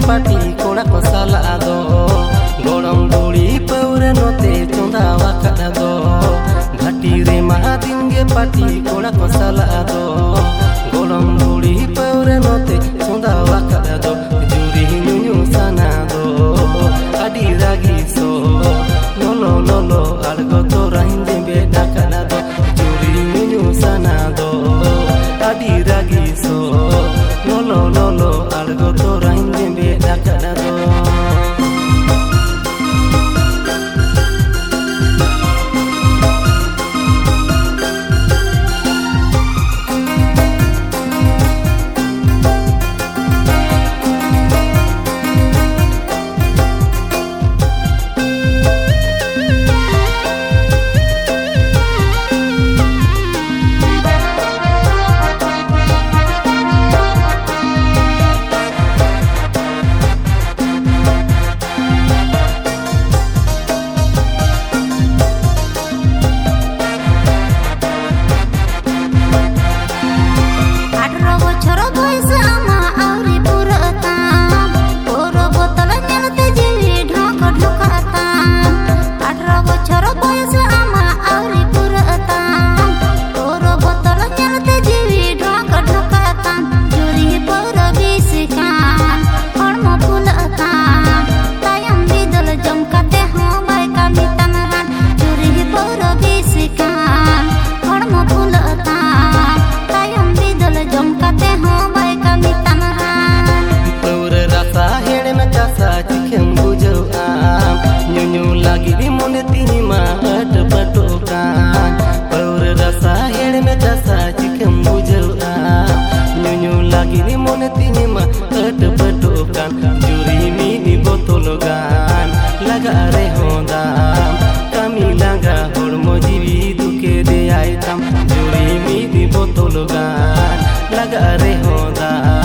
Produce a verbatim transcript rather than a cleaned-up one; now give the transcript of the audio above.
पाटी कोड़ा को साला दो गोड़म डोड़ी पौरे नोते चोंदा वाका दो घाटी रे महादिन गे पाटी कोड़ा को साला दो गोड़म डोड़ी पौरे नोते चोंदा वाका दो जुरी नुनु साना दो आदि रागी सो लोलो लोलो अलगो तो राहिंदे बेटा kana do जुरी नुनु साना दो आदि रागी सो लोलो लोलो अलगो तो राहिंदे बेटा kana do lagi di mone tini ma ada patokan paur rasa hede me jasa jikam bujau am nyunyu lagi di mone tini ma ada patokan juri mi di botologan laga are hondam kami laga hormo jiwi duke de aitam juri mi di botologan laga are hondam